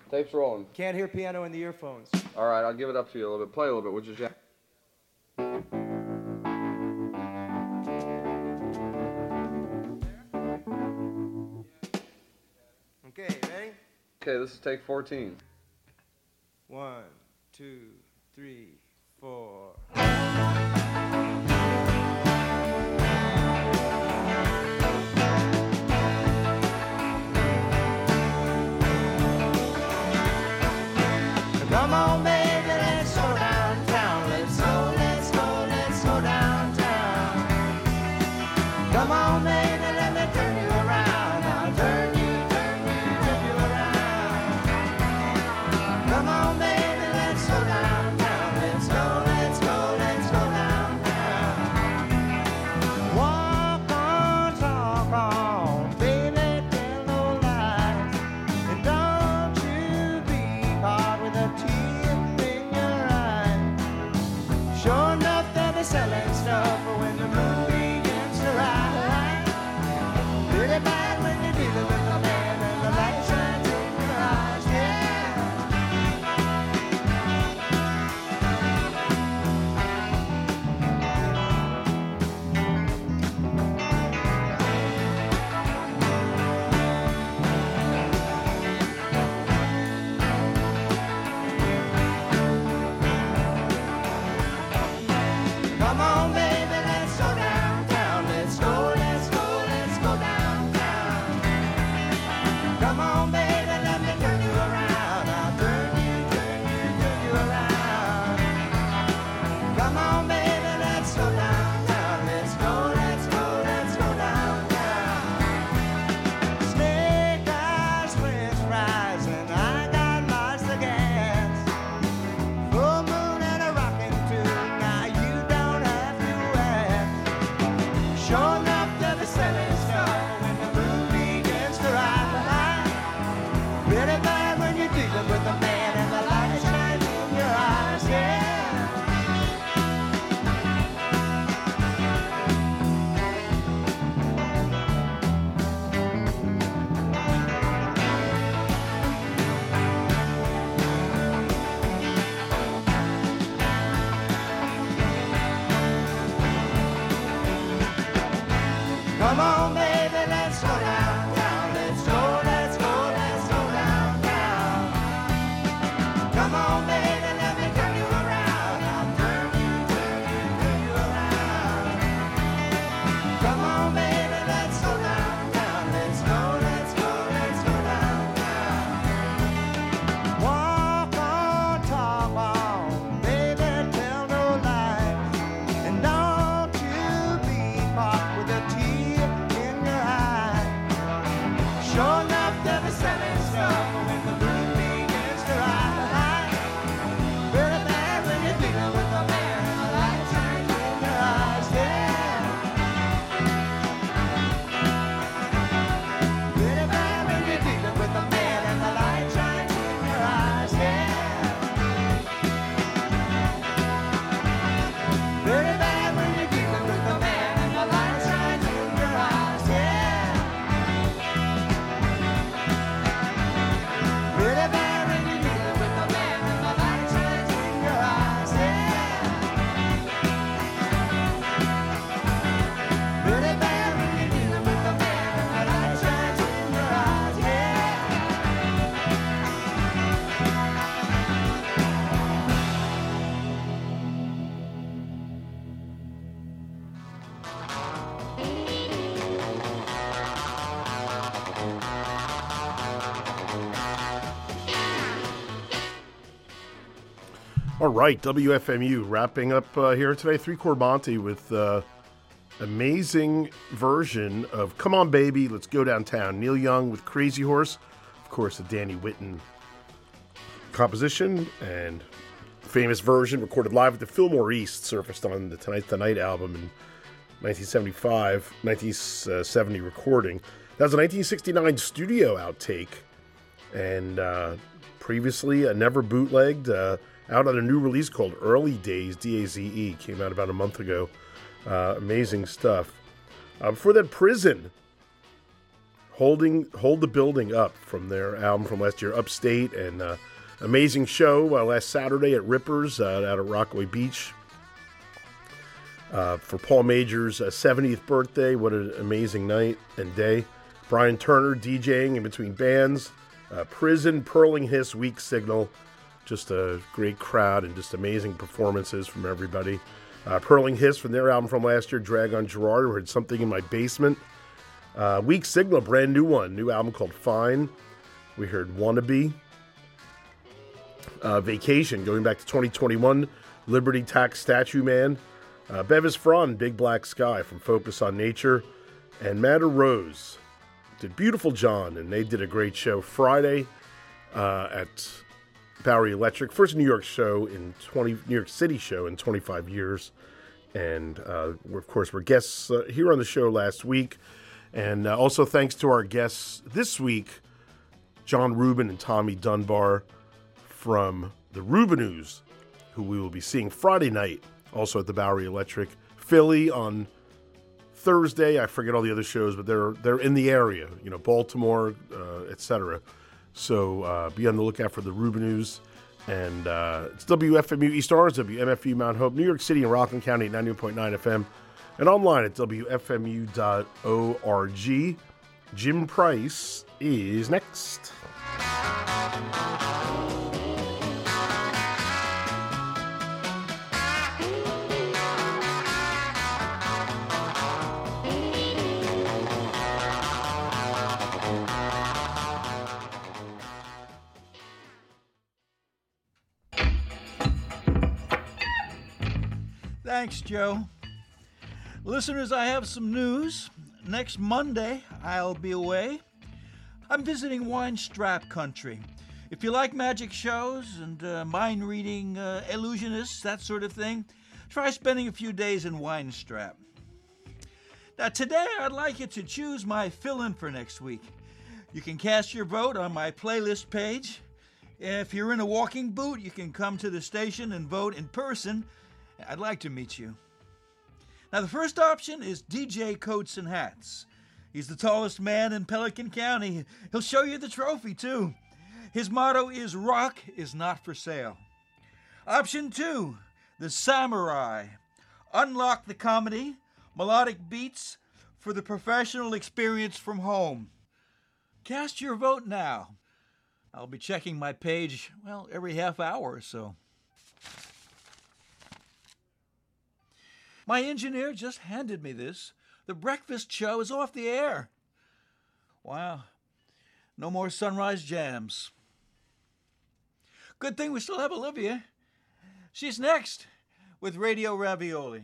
Tape's rolling. Can't hear piano in the earphones. All right, I'll give it up to you a little bit. Play a little bit, would you, Jack? Okay, ready? Okay, this is take 14. 1, 2, 3, 4. Come on, baby, let's go downtown. Let's go, let's go, let's go downtown. Come on, baby, let me turn you around. I'll turn you around. Come on, baby, let's go downtown. Let's go, let's go, let's go downtown. Walk on, talk on, baby, tell no lies. And don't you be caught with a tear in your eye. Sure enough, they'll be selling stuff when the moon begins to rise. Pretty bad when you're dealing with a man and the light shines in your eyes, yeah. Come on, baby, let's go downtown. Let's go, let's go, let's go downtown. Come on, baby, let me turn you around. I'll turn you around. Come on, baby, let's go downtown. Let's go, let's go, let's go downtown. Snake eyes, french fries, and I got lots of gas. Full moon and a rockin' tune. Now you don't have to ask. Sure enough, they'll be selling stuff when the moon begins to rise. Pretty bad when you're dealing with a man and the light shines in your eyes, yeah. Come on, baby, let's go downtown. Let's go, let's go, let's go downtown. Come on, baby, let me turn you around. I'll turn you around. Come on, baby, let's go downtown. Let's go, let's go, let's go downtown. Walk on, talk on, baby, tell no lies. And don't you be caught with a tear in your eye. Sure enough, they'll be selling stuff when the moon begins to rise. Very bad when you're dealing with a man and the light shines in your eyes, yeah. Very bad when you're dealing with a man and the light shines in your eyes, yeah. Very bad when you're dealing with a man and the light shines in your eyes, yeah. Very bad when you're dealing with a man and the light shines in your eyes, yeah. Very bad when you're dealing with a man and the light shines in your eyes, yeah. All right, WFMU wrapping up here today. Three Chord Monty with amazing version of "Come On Baby, Let's Go Downtown." Neil Young with "Crazy Horse," of course, a Danny Whitten composition and famous version recorded live at the Fillmore East, surfaced on the Tonight's the Night album in 1970 recording. That was a 1969 studio outtake, and previously never bootlegged. Out on a new release called Early Days, D-A-Z-E, came out about a month ago. Amazing stuff. Before that, Prison, Hold the Building Up from their album from last year, Upstate, and amazing show last Saturday at Rippers out at Rockaway Beach for Paul Major's 70th birthday. What an amazing night and day. Brian Turner DJing in between bands. Prison, Purling Hiss, Weak Signal. Just a great crowd and just amazing performances from everybody. Purling Hiss from their album from last year, Drag on Gerard. We heard Something in My Basement. Weak Signal, brand new one. New album called Fine. We heard Wannabe. Vacation, going back to 2021. Liberty Tax Statue Man. Bevis Fron, Big Black Sky from Focus on Nature. And Madder Rose did Beautiful John, and they did a great show Friday at Bowery Electric. First New York City show in 25 years. And of course, we're guests here on the show last week. And also thanks to our guests this week, John Rubin and Tommy Dunbar from the Rubinoos, who we will be seeing Friday night, also at the Bowery Electric. Philly on Thursday. I forget all the other shows, but they're in the area, Baltimore, etc. So be on the lookout for the Rubinoos. And it's WFMU East Orange, WMFU Mount Hope, New York City and Rockland County at 91.9 FM. And online at WFMU.org. Jim Price is next. Thanks, Joe. Listeners, I have some news. Next Monday, I'll be away. I'm visiting Wine Strap country. If you like magic shows and mind reading, illusionists, that sort of thing, try spending a few days in Wine Strap. Now, today I'd like you to choose my fill-in for next week. You can cast your vote on my playlist page. If you're in a walking boot, you can come to the station and vote in person. I'd like to meet you. Now, the first option is DJ Coats and Hats. He's the tallest man in Pelican County. He'll show you the trophy, too. His motto is, "Rock is not for sale." Option 2, the Samurai. Unlock the comedy, melodic beats for the professional experience from home. Cast your vote now. I'll be checking my page, every half hour or so. My engineer just handed me this. The breakfast show is off the air. Wow. No more sunrise jams. Good thing we still have Olivia. She's next with Radio Ravioli.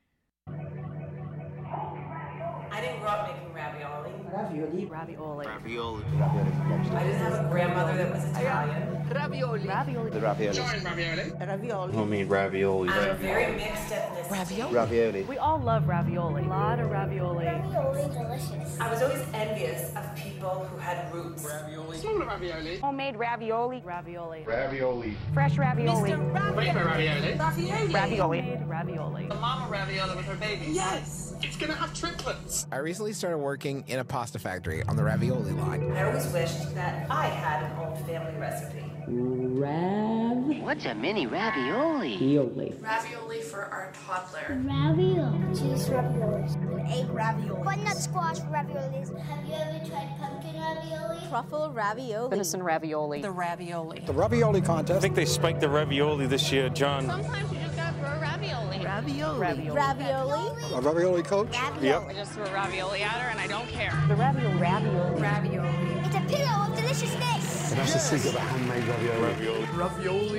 I didn't grow up making ravioli. Ravioli. Ravioli. Ravioli. I didn't have a grandmother that was Italian. Ravioli. Ravioli. The ravioli. Ravioli. Homemade ravioli. I'm a very mixed ethnicity. Ravioli. Ravioli. We all love ravioli. A lot of ravioli. Ravioli delicious. I was always envious of people who had roots. Homemade ravioli. Ravioli. Ravioli. Fresh ravioli. Ravioli. Ravioli. Ravioli. The mama ravioli with her babies. Yes. It's gonna have triplets. I recently started working in a pasta factory on the ravioli line. I always wished that I had an old family recipe. What's a mini ravioli? Ravioli for our toddler. Ravioli. Cheese raviolis. An egg ravioli. Butternut squash raviolis. Have you ever tried pumpkin ravioli? Truffle ravioli. Venison ravioli. The ravioli. The ravioli contest. I think they spiked the ravioli this year, John. Sometimes you just gotta throw ravioli. Ravioli. Ravioli. A ravioli coach? Yep. I just threw a ravioli at her and I don't care. The ravioli. Ravioli. Ravioli. It's a pillow of deliciousness. And that's the secret of handmade ravioli. Ravioli.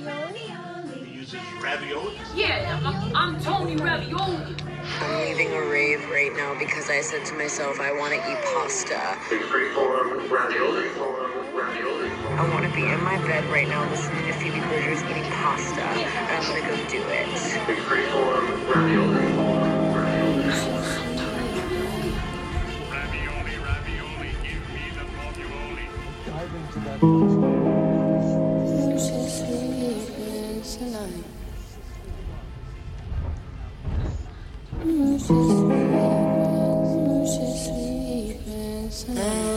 Ravioli. Yeah, I'm Tony Ravioli. I'm leaving a rave right now because I said to myself, I want to eat pasta. I want to be in my bed right now listening to Phoebe Bridgers eating pasta, and I'm going to go do it. Ravioli, give me the ravioli. Dive into that. Tonight.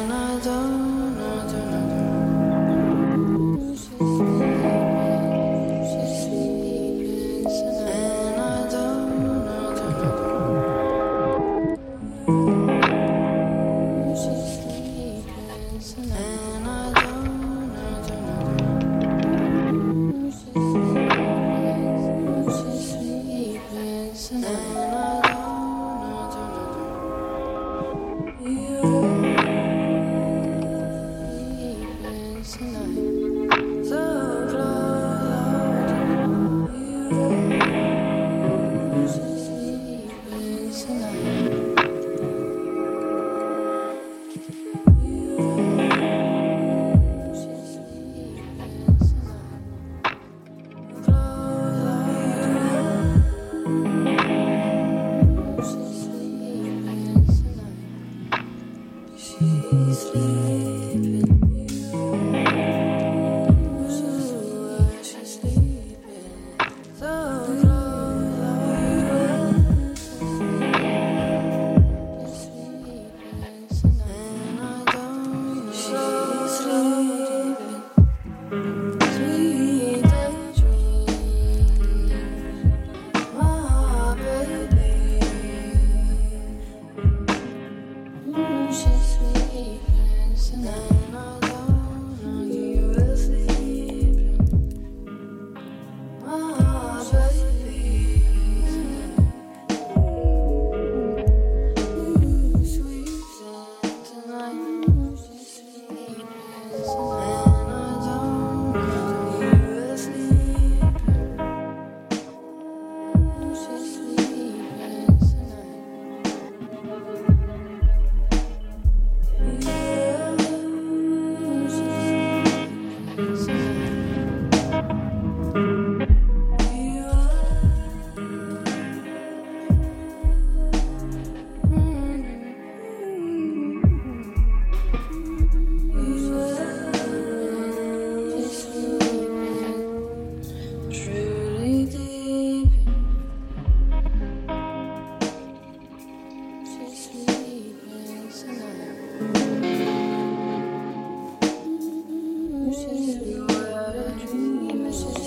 if you were a dream, this is